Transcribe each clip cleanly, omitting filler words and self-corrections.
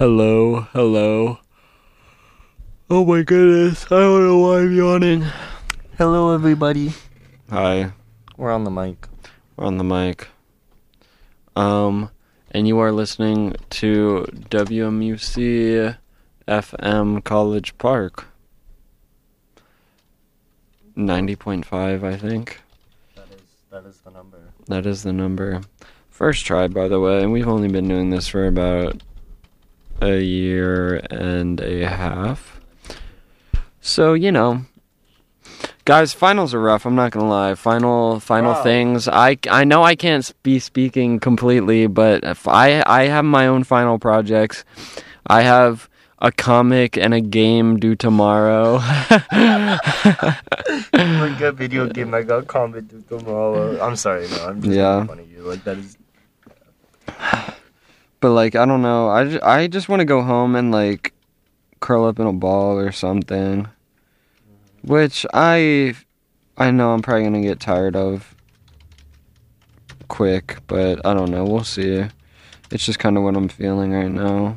Hello, hello. Oh my goodness, I don't know why I'm yawning. Hello, everybody. Hi, We're on the mic. we're on the mic. And you are listening to WMUC FM College Park. 90.5, I think. That is the number. That is the number. First try, by the way, and we've only been doing this for about a year and a half. So, you know, guys, finals are rough, I'm not gonna lie. Final Wow. things. I know I can't be speaking completely, but if I have my own final projects. I have a comic and a game due tomorrow. Like a video game, I got comment tomorrow. I'm sorry, no, I'm just making fun of you. Like, that is... But, like, I don't know. I just want to go home and, like, curl up in a ball or something. Which I know I'm probably going to get tired of quick, but I don't know. We'll see. It's just kind of what I'm feeling right now.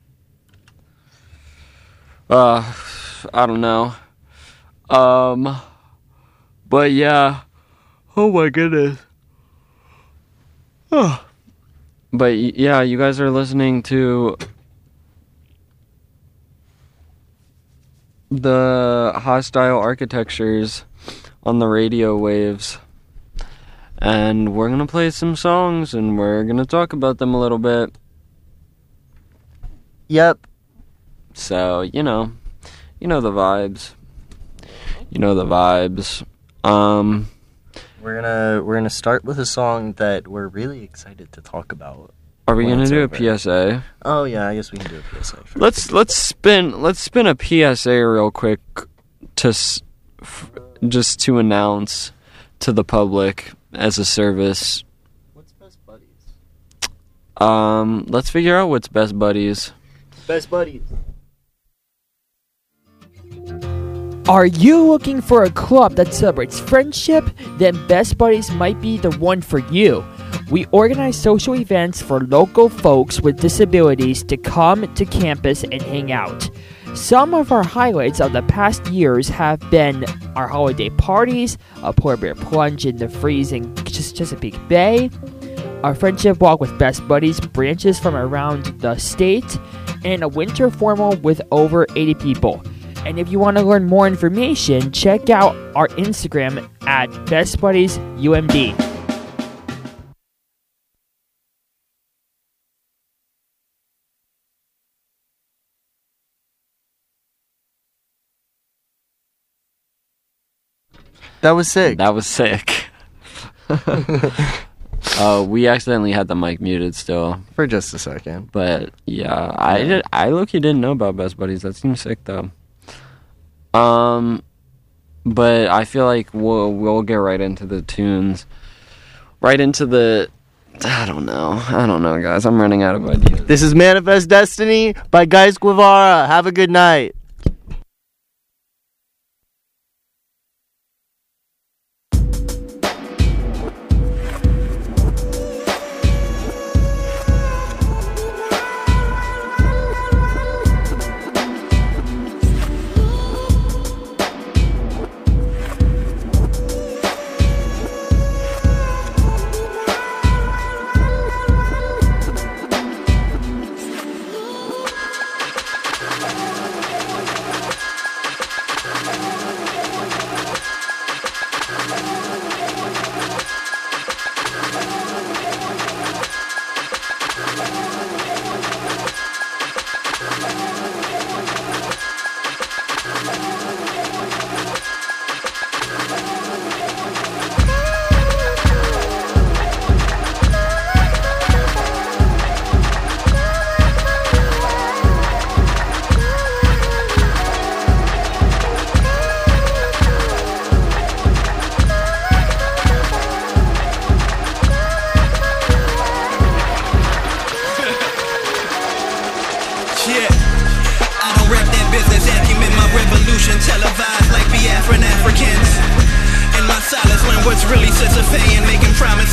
I don't know. But yeah. Oh my goodness. Oh. But yeah, you guys are listening to the Hostile Architectures on the radio waves. And we're gonna play some songs and we're gonna talk about them a little bit. Yep. So, you know the vibes. You know the vibes. We're gonna start with a song that we're really excited to talk about. Are we when gonna it's do over. a PSA? Oh yeah, I guess we can do a PSA first. Let's spin a PSA real quick just to announce to the public as a service. What's Best Buddies? Let's figure out what's Best Buddies. Best Buddies. Are you looking for a club that celebrates friendship? Then Best Buddies might be the one for you. We organize social events for local folks with disabilities to come to campus and hang out. Some of our highlights of the past years have been our holiday parties, a polar bear plunge in the freezing Chesapeake Bay, our friendship walk with Best Buddies branches from around the state, and a winter formal with over 80 people. And if you want to learn more information, check out our Instagram at Best Buddies UMD. That was sick. That was sick. We accidentally had the mic muted still. For just a second. But yeah, I low-key didn't know about Best Buddies. That seems sick though. But I feel like we'll get right into the tunes. Right into the I don't know, guys. I'm running out of ideas. This is Manifest Destiny by Guys Guevara. Have a good night.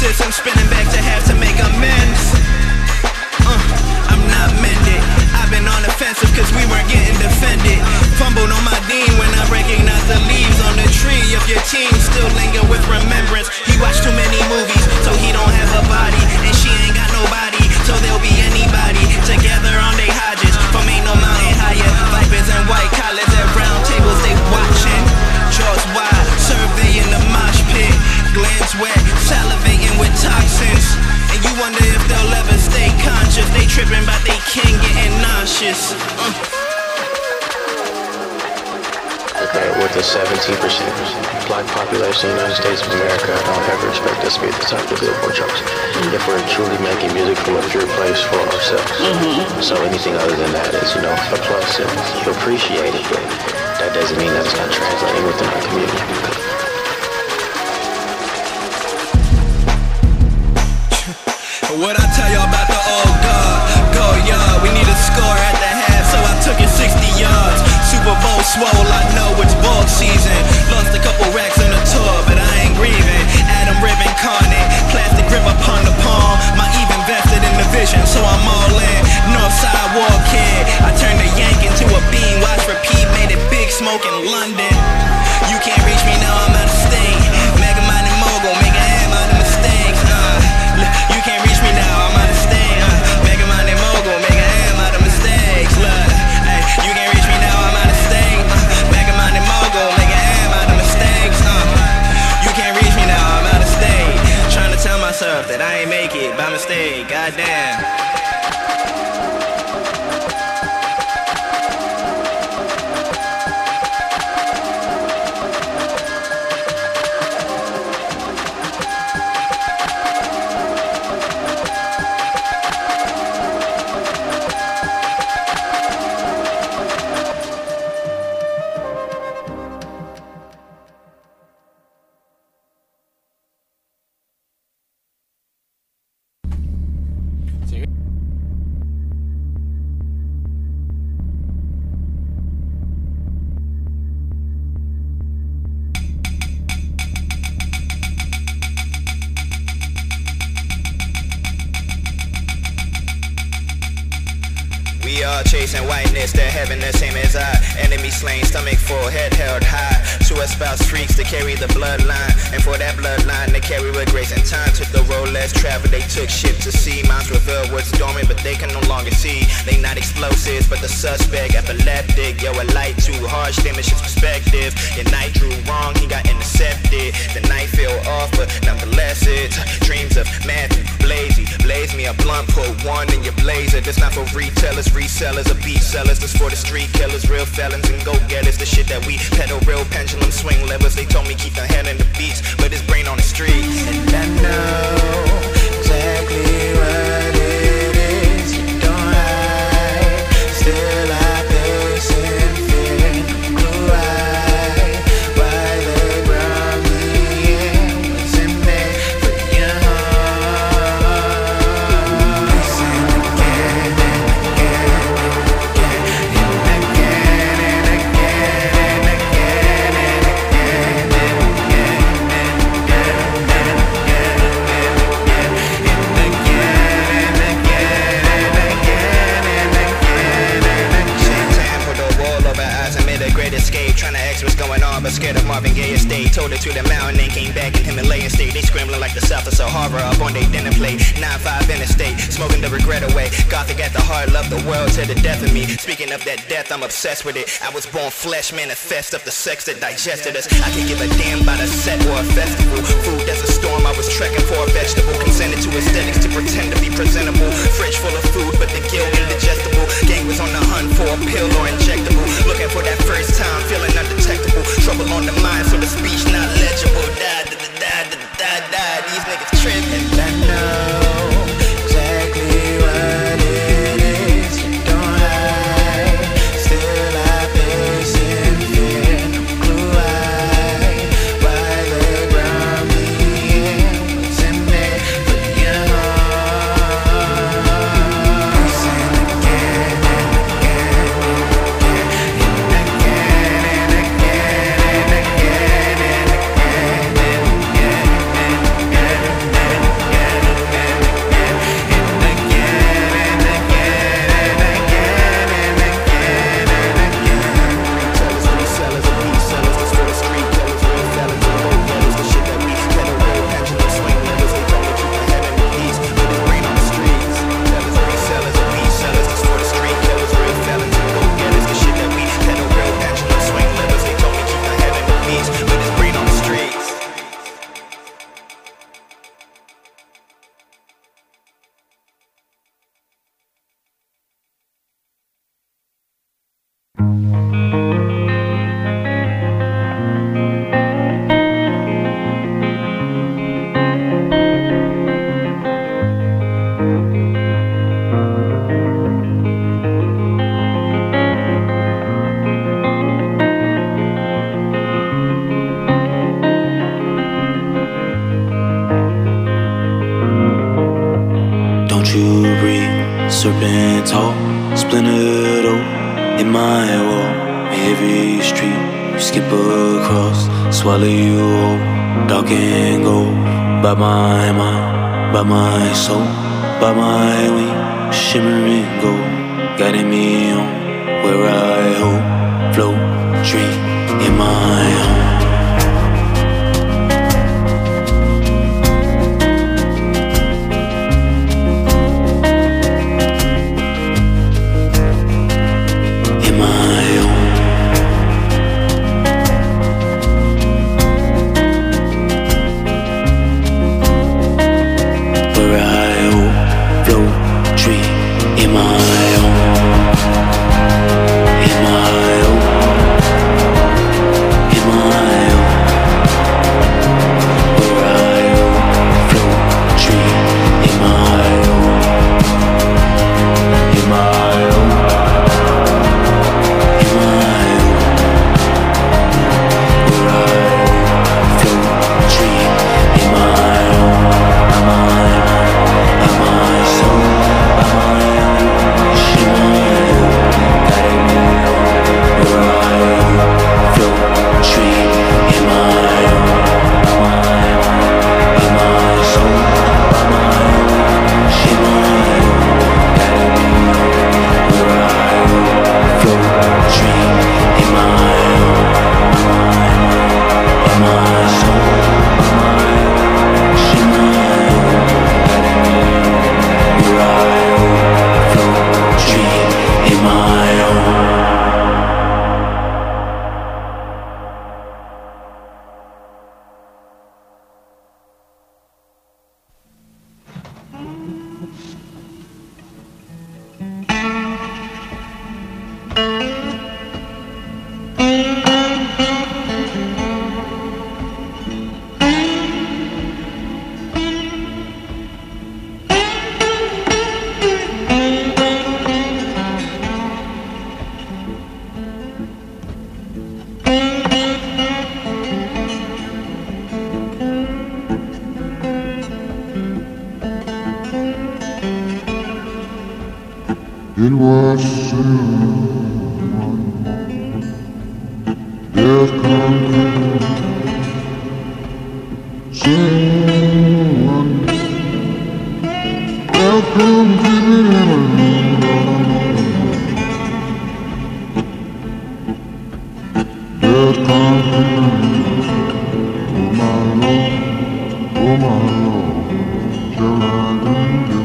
Spinning back to have to make amends. I'm not mended. I've been defensive cause we weren't getting defended. Fumbled on my dean when I recognized the leaves on the tree of your team still linger with remembrance. He watched too many movies, so he don't have a body, and she ain't got nobody, so there'll be anybody together on they Hodges. From ain't no mountain higher, vipers and white collars at round tables they watching. Jaws wide, surveying the mosh pit, glands wet, salivating with toxins. And you wonder if they'll ever stay conscious. They tripping about they king getting nauseous. Okay, with the 17% black population in the United States of America, I don't ever expect us to be at the top of the Billboard charts. If we're truly making music from a pure place for ourselves. So anything other than that is, a plus, and you appreciate it, but that doesn't mean that it's not translating within our community. What I tell y'all about the old guard? Go yard, we need a score at the half, so I took it 60 yards. Super Bowl swole, I know it's ball season. Lost a couple racks on the tour, but I ain't grieving. Adam Ribbon carnate, plastic grip upon the palm. My even vested in the vision, so I'm all in. Northside war kid, I turned a yank into a bean. Watch repeat, made it big smoke in London. You can't reach me now, I'm out of state. Mega mind and mogul, make a ham out of mistakes. You can't reach me now, I'm out of state. Mega mind and mogul, make a ham out of mistakes. Look, hey, you can't reach me now, I'm out of state. Mega mind and mogul, make a ham out of mistakes. You can't reach me now, I'm out of state. Trying to tell myself that I ain't make it by mistake. Goddamn. We all chasing whiteness, they're heaven the same as I. Enemy slain, stomach full, head held high. To espouse freaks to carry the bloodline, and for that bloodline to carry with grace and time. Took the road less traveled, they took ship to sea. Minds reveal what's dormant, but they can no longer see. They not explosives, but the suspect epileptic. Yo, a light too harsh, damage his perspective. Your night drew wrong, he got intercepted. The night fell off, but nonetheless it's dreams of Matthew Blazy. Blaze me a blunt, put one in your blazer. This not for retailers, resellers, or beat sellers. This for the street killers, real felons and go-getters. The shit that we peddle, real pendulum swing levers. They told me keep the head in the beats, but his brain on the streets. And I know exactly what it is. You don't hide, still I pace in fear. Blue-eyed, why they brought me in? What's in there for your heart? Listen again and again and again and again and again and again and but scared of Marvin Gaye estate. Told her to the mountain and came back in Himalayan state. They scrambling like the South of Sahara up on their dinner plate. 9-5 interstate, smoking the regret away. Gothic at the heart, love the world to the death of me. Speaking of that death, I'm obsessed with it. I was born flesh, manifest of the sex that digested us. I can give a damn about a set or a festival. Food as a storm, I was trekking for a vegetable. Consented to aesthetics to pretend to be presentable. Fridge full of food, but the guilt indigestible. Gang was on the hunt for a pill or injectable. Looking for that first time, feeling undetectable. Trouble on the mind, so the speech not legible. These niggas tripping. I know exactly what it is. You don't hide, still I pace in fear. Blue-eyed, why they brought me serpentine, splintered oak in my wall. Every street you skip across, swallow you whole, dark and gold. By my mind, by my soul, by my wing, shimmering gold, guiding me on where I hope, float, dream in my home. It was soon death come soon death come creeping in death come creeping oh my Lord, shall I do this?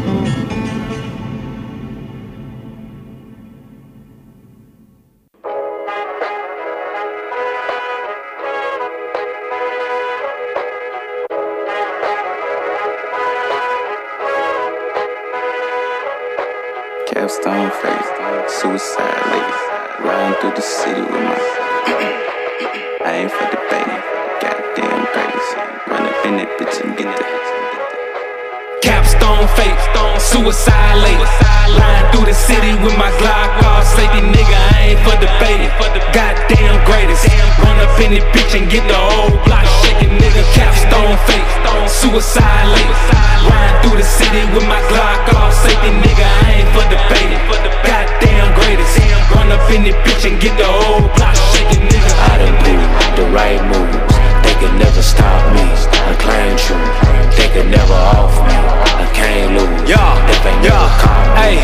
Capstone face, suicide lady, riding through the city with my I ain't for debating, goddamn crazy, run up in that bitch and get the Capstone face, suicide lady, riding through the city with my Glock, all safety nigga, I ain't for debating, goddamn greatest, run up in that bitch and get the whole block shaking nigga. Capstone face, suicide lady, riding through the city with my Glock, all safety nigga, I ain't for debating, goddamn greatest, run up in that bitch and get the whole block shaking nigga. I done do the right moves, they could never stop me. I claim true, they could never off me. I can't lose, if they never call me.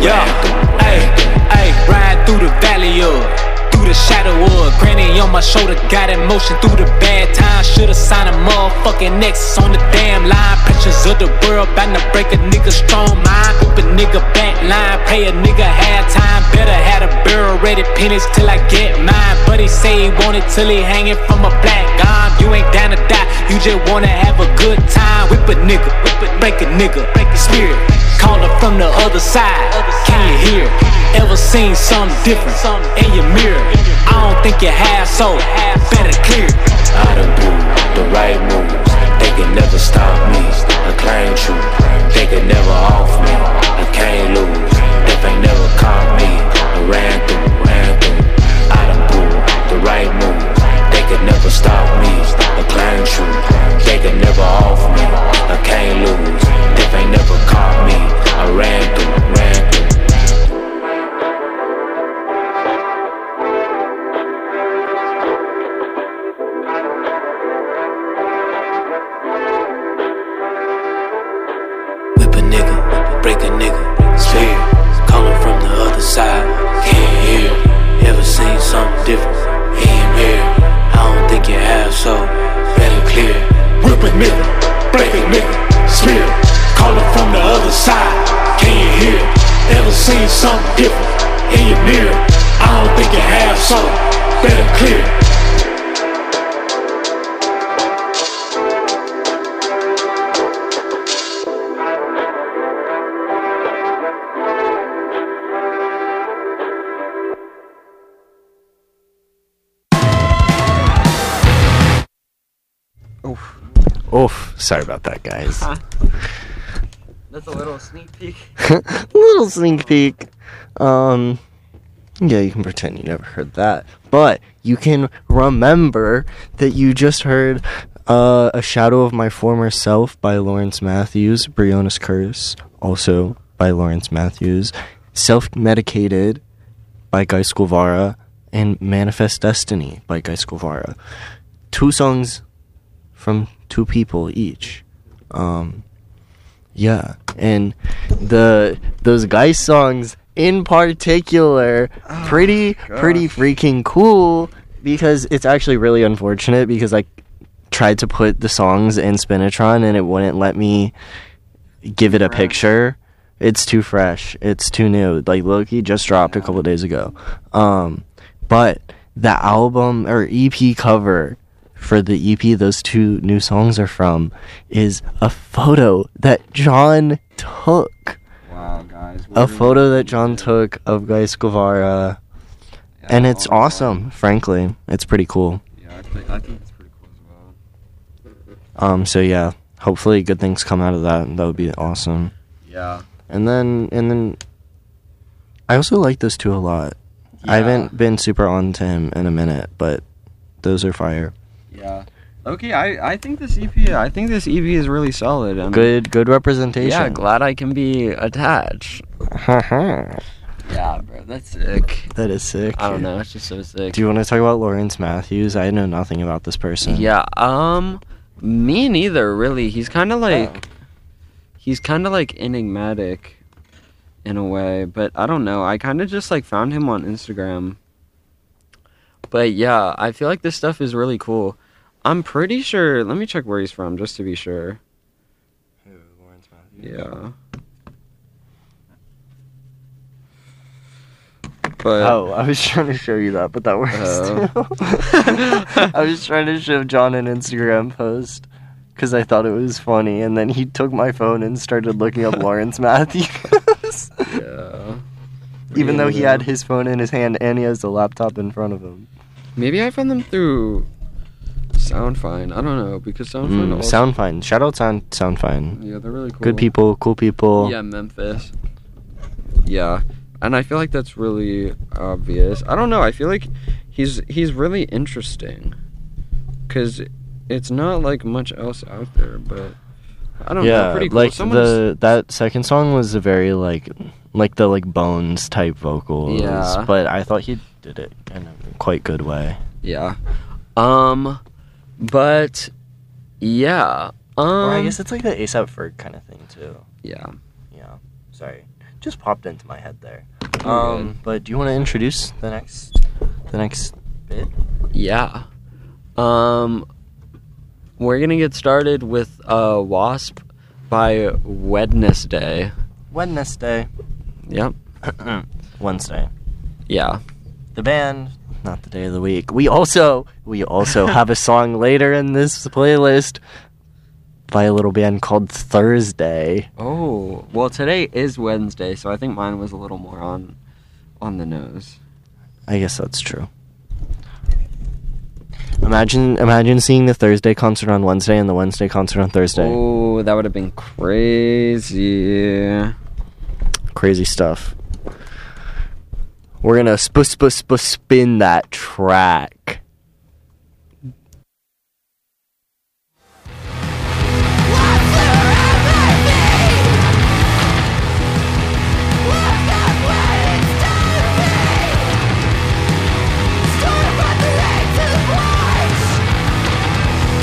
Ride through the valley of, through the shadow of, granny on my shoulder, got emotion through the bad times. Should've signed a motherfucking nexus on the damn line. Pictures of the world, bound to break a nigga strong mind. Whip a nigga back line, pay a nigga half time. Better have a barrel ready pennies till I get mine. But he say he want it till he hanging from a black arm. You ain't down to die, you just wanna have a good time. Whip a nigga, break a nigga, break the spirit. Call her from the other side, can you hear? Ever seen something different in your mirror? I don't think you have, so better clear. I done do the right moves, they could never stop me. I claim true, they could never off me. I can't lose, if they never caught me. I ran through. I done do the right moves, they could never stop me. I claim true, they could never off me. I can't lose, if they never caught me. I ran through. break a nigga spirit. Calling from the other side, can't hear. Ever seen something different? He ain't here. I don't think you have, so better clear. Whip a nigga, break a nigga, spirit. Calling from the other side, can you hear? Ever seen something different? In your mirror, I don't think you have, so better clear. Oof. Sorry about that, guys. That's a little sneak peek. Little sneak peek. Yeah, you can pretend you never heard that. But you can remember that you just heard A Shadow of My Former Self by Lawrence Matthews, Briona's Curse, also by Lawrence Matthews, Self-Medicated by Guy Scovara, and Manifest Destiny by Guy Scovara. 2 songs from 2 people each. Yeah, and those Guy songs in particular, pretty freaking cool, because it's actually really unfortunate because I tried to put the songs in Spinatron and it wouldn't let me give it a picture. It's too fresh. It's too new. Like, Loki just dropped a couple days ago. But the album or EP cover for the EP those 2 new songs are from is a photo that John took. Wow, guys. A photo that John took of Guy Scovara. And it's awesome, frankly. It's pretty cool. Yeah, I think it's pretty cool as well. So yeah, hopefully good things come out of that. That would be awesome. Yeah. And then I also like those 2 a lot. Yeah. I haven't been super on to him in a minute, but those are fire. Yeah. Okay, I think this EP is really solid. Good representation. Yeah, glad I can be attached. Yeah, bro, that's sick. That is sick. I don't know, it's just so sick. Do you want to talk about Lawrence Matthews? I know nothing about this person. Yeah, me neither, really. He's kind of like enigmatic in a way, but I don't know. I kind of just like found him on Instagram. But yeah, I feel like this stuff is really cool. I'm pretty sure. Let me check where he's from just to be sure. Who, Lawrence Matthews? Yeah. But I was trying to show you that, but that works too. I was trying to show John an Instagram post because I thought it was funny, and then he took my phone and started looking up Lawrence Matthews. Yeah. Even though he had his phone in his hand and he has the laptop in front of him. Maybe I found them through Soundfine. I don't know, because Soundfine also... Soundfine. Shout out Soundfine. Yeah, they're really cool. Good people, cool people. Yeah, Memphis. Yeah. And I feel like that's really obvious. I don't know. I feel like he's really interesting. Because it's not like much else out there, but I don't know. Pretty cool. Like that second song was a very like the Bones type vocals. Yeah. But I thought he did it in a quite good way. Yeah. But yeah. Or I guess it's like the A$AP Ferg kind of thing too. Yeah. Yeah. Sorry. Just popped into my head there. Okay. But do you want to introduce the next bit? Yeah. We're gonna get started with Wasp by Wednesday. Wednesday. Yep. Wednesday. Yeah. The band, not the day of the week. We also have a song later in this playlist by a little band called Thursday. Oh, well, today is Wednesday, so I think mine was a little more on the nose. I guess that's true. Imagine seeing the Thursday concert on Wednesday and the Wednesday concert on Thursday. Oh, that would have been crazy. Crazy stuff. We're gonna spin that track.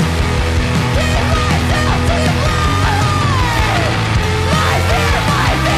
My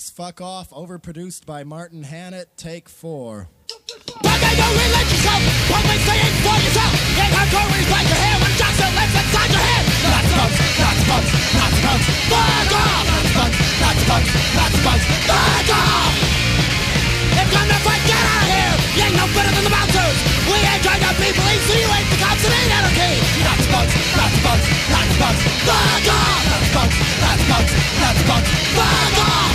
Sex Fuck Off, overproduced by Martin Hannett, take 4. Why can't you relate yourself? Public saying for yourself. Ain't hardcore when you bite your hair when Johnson lives inside your head. Lots of bugs, lots of bugs, lots of bugs. Fuck off! Lots of bugs, lots of bugs, lots of bugs. Fuck off! If you're not fight, get out of here! You ain't no better than the bouncers. We ain't trying to be police, so you ain't the cops, it ain't anarchy. Lots of bugs, lots of bugs, lots of bugs. Fuck off! Lots of bugs, lots of bugs, lots of bugs. Fuck off!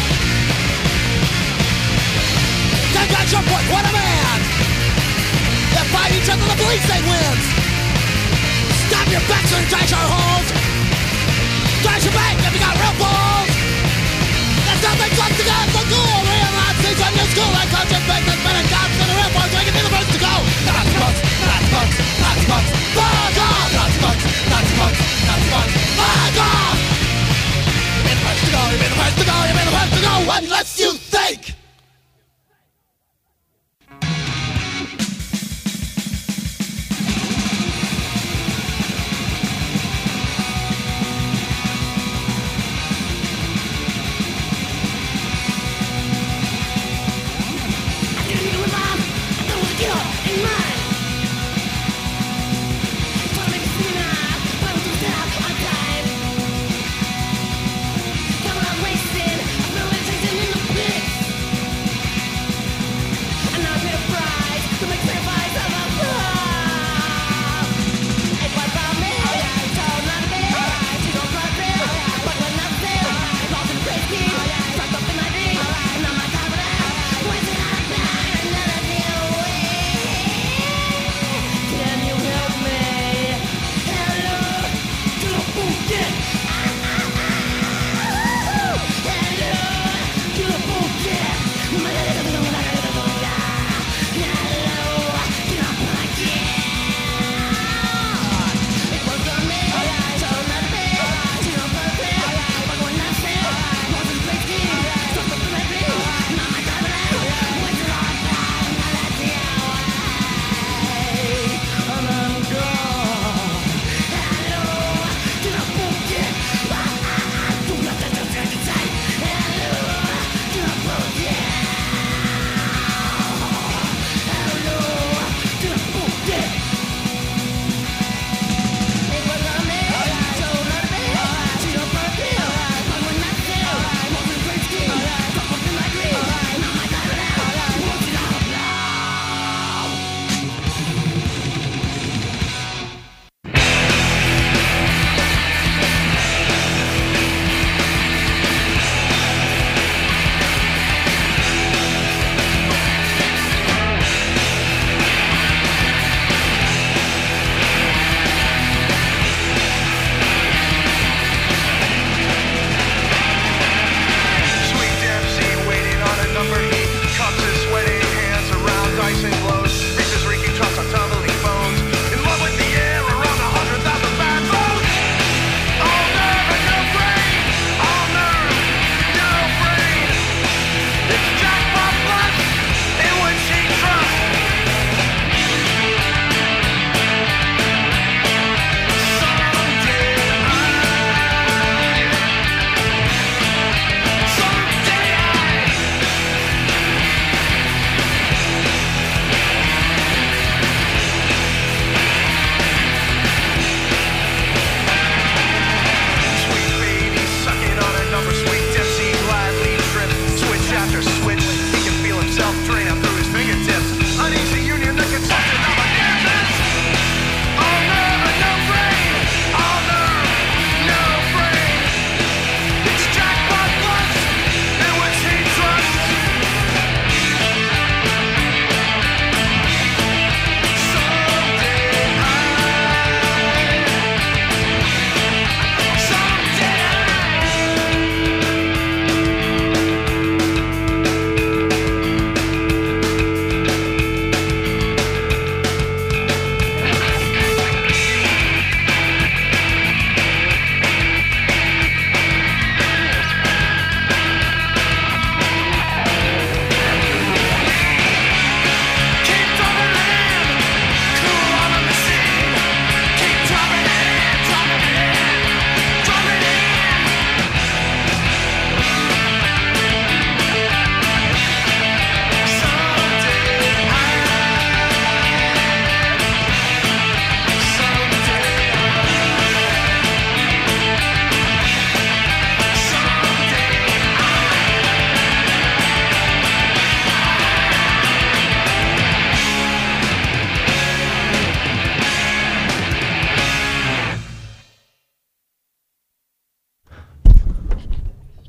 Take back your point, what a man! They fight each other, the police say wins. Stop your backs and trash our holes. Trash your bank if you got real balls. That's nothing but to go, so cool. Real Nazis on your school like coaches, business men and cops and the real boys, we can be the first to go. Lots of bugs, lots of bugs, lots of bugs. Fuck off! Lots of bugs, lots of bugs, lots of bugs. Fuck off! You've been the first to go, you've been the first to go, you've been the first to go. What lets you think? Wasted, I've been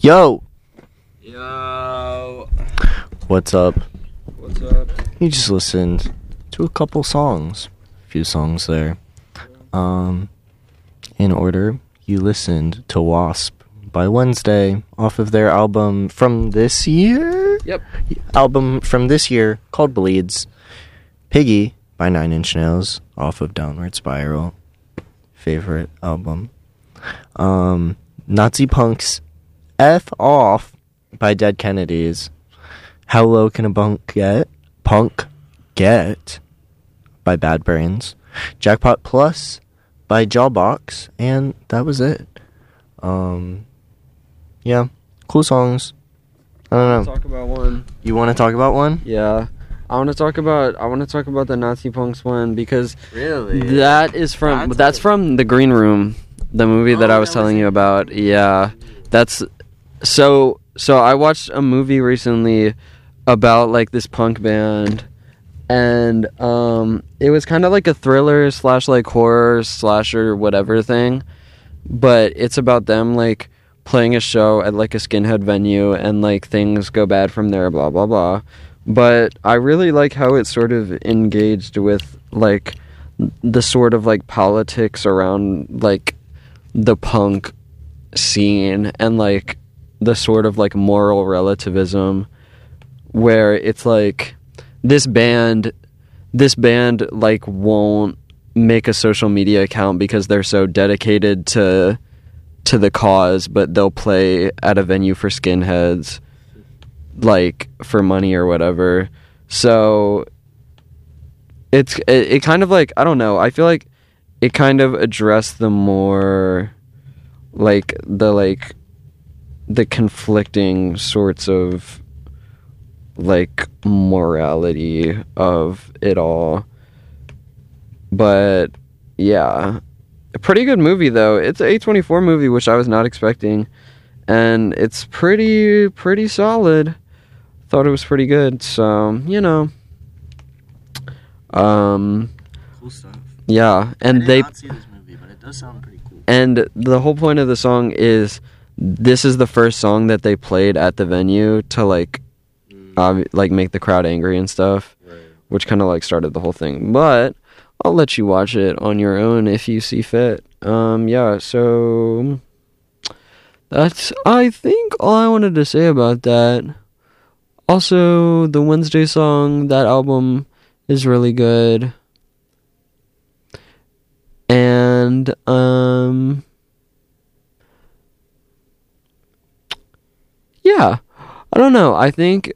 Yo! Yo! What's up? What's up? You just listened to a couple songs. A few songs there. In order, you listened to Wasp by Wednesday off of their album from this year? Yep. Album from this year called Bleeds. Piggy by 9 Inch Nails off of Downward Spiral. Favorite album. Nazi Punk's F Off by Dead Kennedys. How Low Can a Punk Get by Bad Brains. Jackpot Plus by Jawbox, and that was it. Yeah, cool songs. I don't know. Talk about one. You want to talk about one? Yeah. I want to talk about the Nazi Punks one because Really? that's from The Green Room, the movie that I was telling you about. Yeah. That's so I watched a movie recently about like this punk band, and it was kind of like a thriller / like horror slasher whatever thing, but it's about them like playing a show at like a skinhead venue and like things go bad from there, blah blah blah. But I really like how it sort of engaged with like the sort of like politics around like the punk scene and like the sort of like moral relativism where it's like this band like won't make a social media account because they're so dedicated to the cause, but they'll play at a venue for skinheads like for money or whatever. So it kind of like, I don't know, I feel like it kind of addressed the more like the conflicting sorts of like morality of it all. But yeah, a pretty good movie though. It's an A24 movie, which I was not expecting, and it's pretty solid. Thought it was pretty good, so you know. Cool stuff. Yeah, and I did not see this movie, but it does sound pretty cool. And the whole point of the song is this is the first song that they played at the venue to like make the crowd angry and stuff, right. Which kind of like started the whole thing. But I'll let you watch it on your own if you see fit. Yeah, so that's I think all I wanted to say about that. Also, the Wednesday song, that album is really good. And yeah, I don't know. I think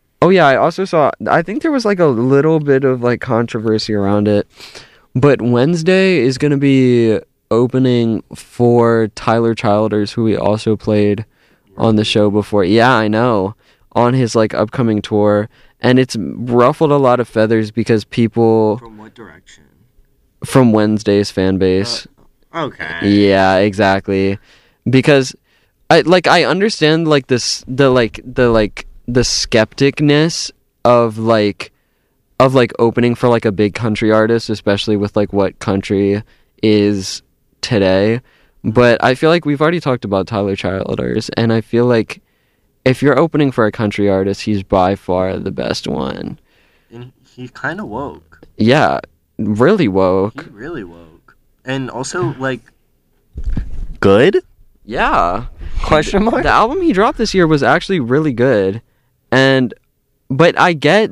I think there was like a little bit of like controversy around it, but Wednesday is going to be opening for Tyler Childers, who we also played on the show before. Yeah, I know, on his like upcoming tour, and it's ruffled a lot of feathers because people From what direction? From Wednesday's fan base. Okay. Yeah, exactly. Because I understand like the skepticness of opening for like a big country artist, especially with like what country is today. But I feel like we've already talked about Tyler Childers, and I feel like if you're opening for a country artist, he's by far the best one. And he's kind of woke. Yeah, really woke. He really woke. And also, like, good? Yeah. Question mark? The album he dropped this year was actually really good. But I get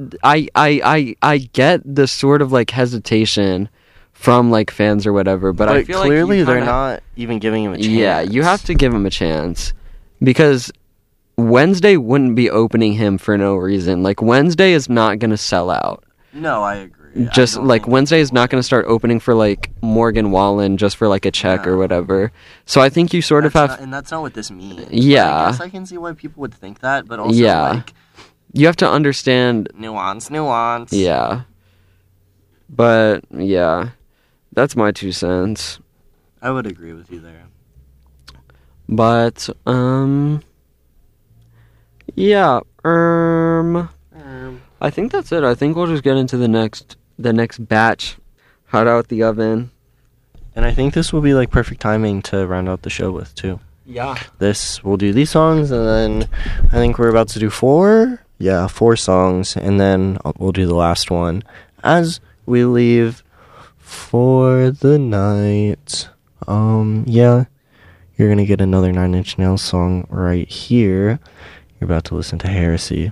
the sort of like hesitation from like fans or whatever, but I feel clearly like they're not even giving him a chance. Yeah, you have to give him a chance because Wednesday wouldn't be opening him for no reason. Like Wednesday is not going to sell out. No, I agree. Just like Wednesday is not going to start opening for like Morgan Wallen just for like a check or whatever. So I think you sort of have, and that's not what this means. Yeah, I guess I can see why people would think that, but also like you have to understand nuance. Yeah, but yeah, that's my 2 cents. I would agree with you there. But yeah, I think that's it. I think we'll just get into the next batch, hot out the oven. And I think this will be like perfect timing to round out the show with too. Yeah. We'll do these songs, and then I think we're about to do 4 songs, and then we'll do the last one as we leave for the night. You're gonna get another Nine Inch Nails song right here. You're about to listen to Heresy.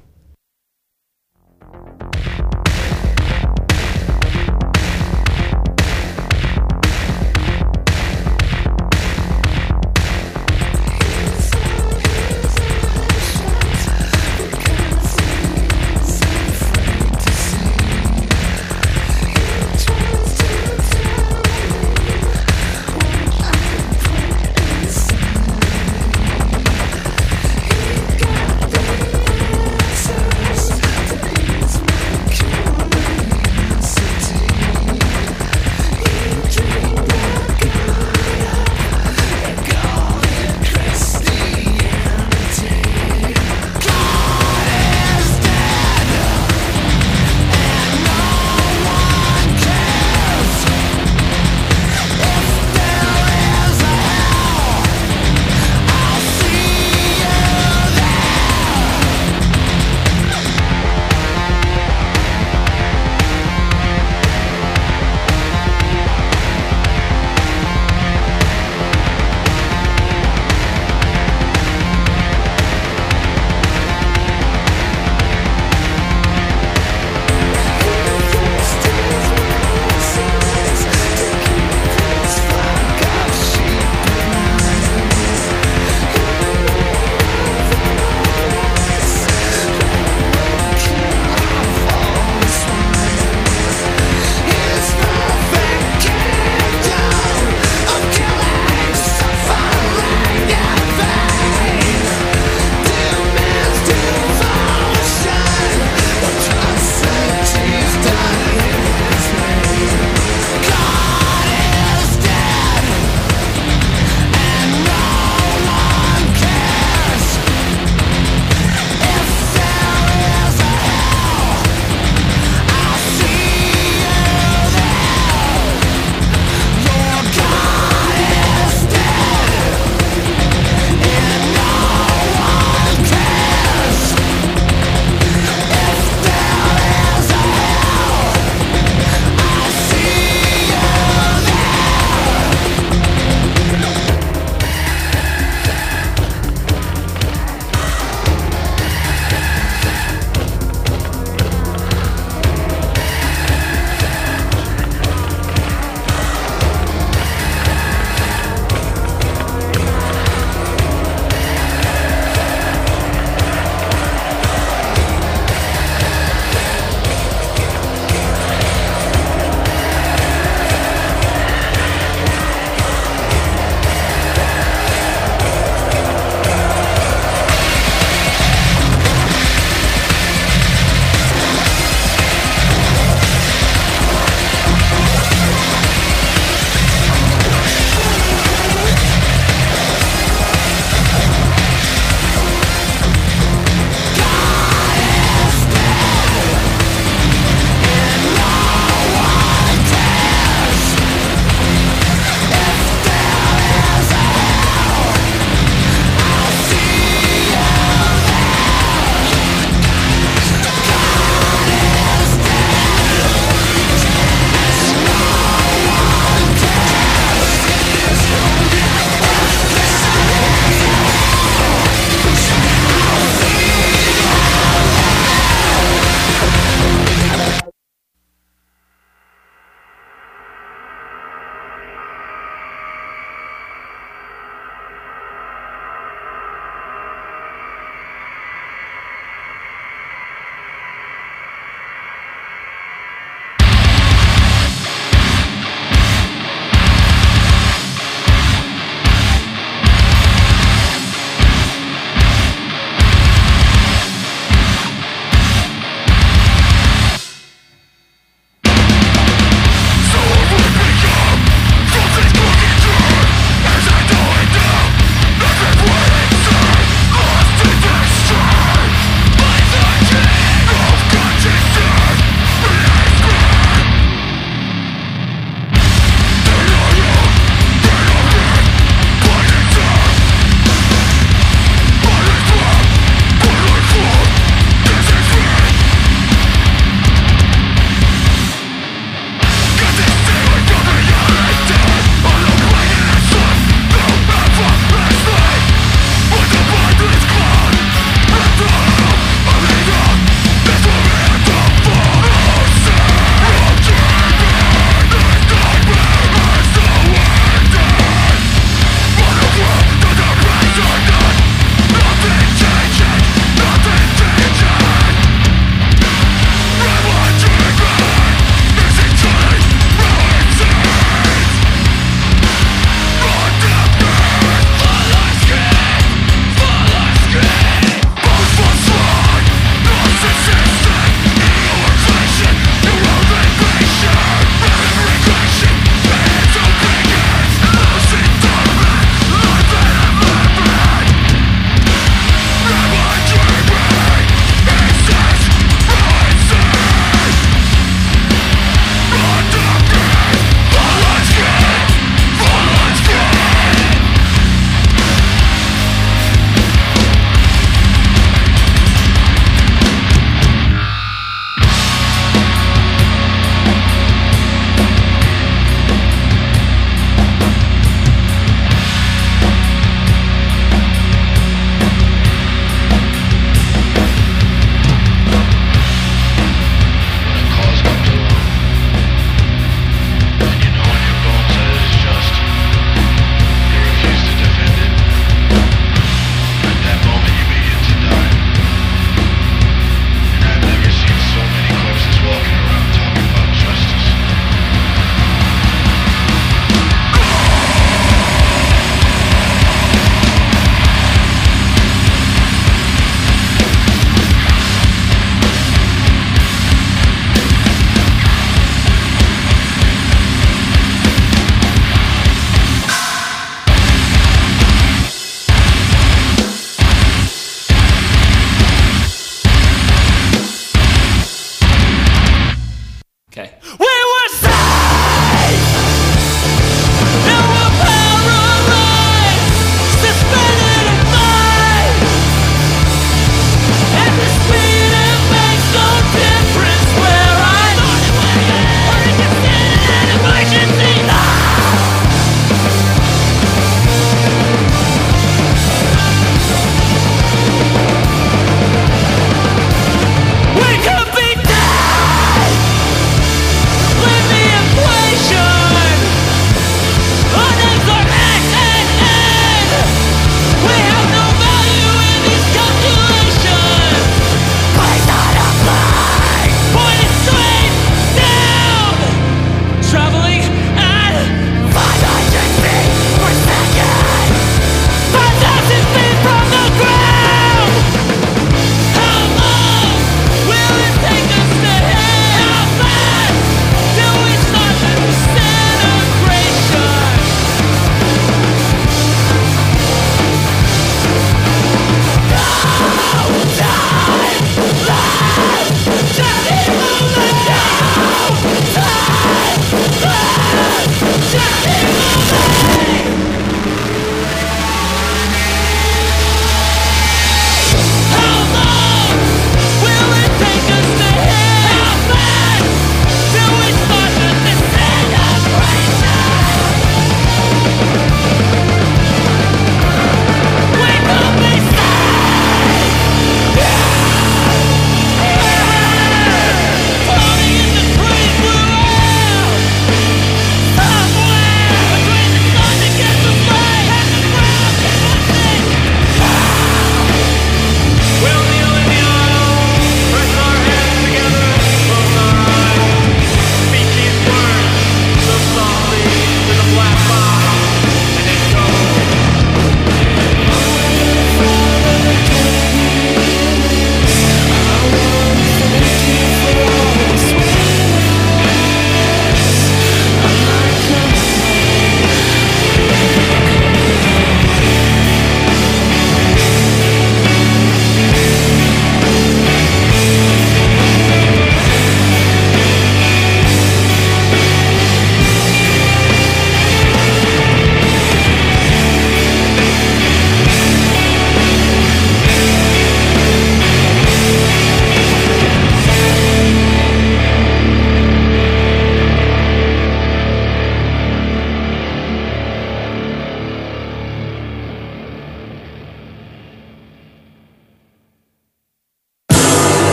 Say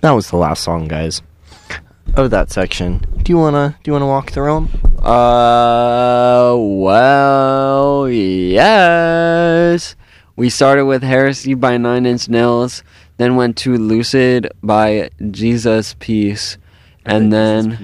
that was the last song, guys, of that section. Do you wanna walk through them? Well, yes. We started with Heresy by 9 Inch Nails, then went to Lucid by Jesus Peace, and then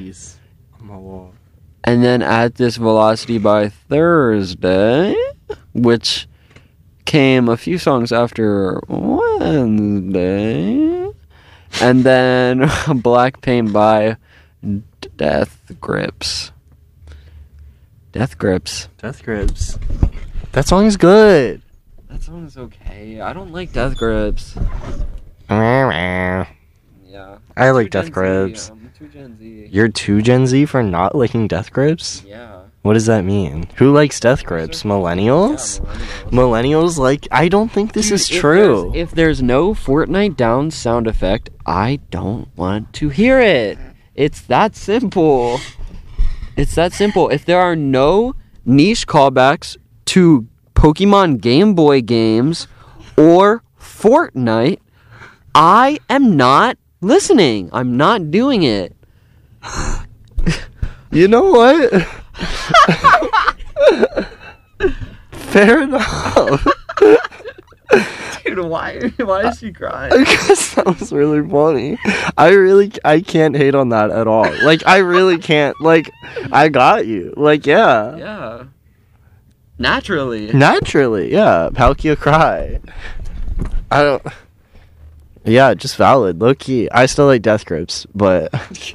At This Velocity by Thursday, which came a few songs after Wednesday, and then Black Paint by Death Grips. Death Grips. That song is good. That song is okay. I don't like Death Grips. Yeah. I like Death Grips. I'm too Gen Z. You're too Gen Z for not liking Death Grips? Yeah. What does that mean? Who likes Death Grips? Millennials? Millennials like... I don't think this is true. If there's no Fortnite down sound effect, I don't want to hear it. It's that simple. It's that simple. If there are no niche callbacks to Pokemon Game Boy games or Fortnite, I am not listening. I'm not doing it. You know what? Fair enough. Dude, why is she crying? Because that was really funny. I can't hate on that at all. Like, I really can't. Like, I got you. Like, yeah. Yeah. Naturally, yeah. Palkia cry. I don't... Yeah, just valid. Low key. I still like Death Grips, but...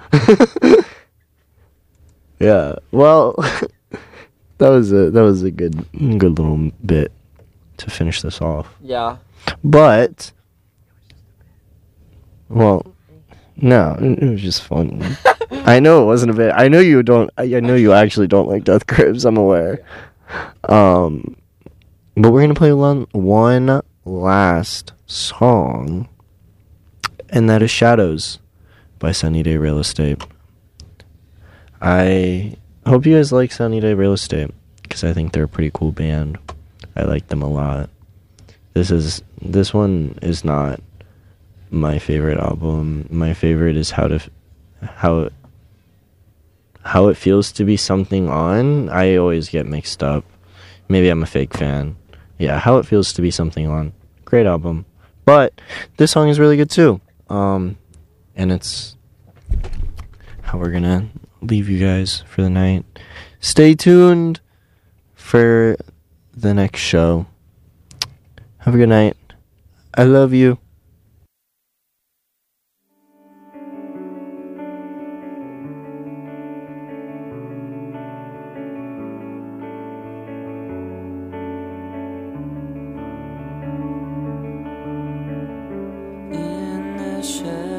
Yeah. Well, that was a good little bit to finish this off. Yeah. But... Well, no, it was just fun. I know it wasn't a bit. I know you don't. I know you actually don't like Death Grips. I'm aware. But we're gonna play one last song, and that is "Shadows" by Sunny Day Real Estate. I hope you guys like Sunny Day Real Estate because I think they're a pretty cool band. I like them a lot. This one is not my favorite album. My favorite is how it feels to be something on. I always get mixed up. Maybe I'm a fake fan. Yeah, How It Feels to Be Something On. Great album. But this song is really good too. And it's how we're gonna leave you guys for the night. Stay tuned for the next show. Have a good night. I love you. In the shadows.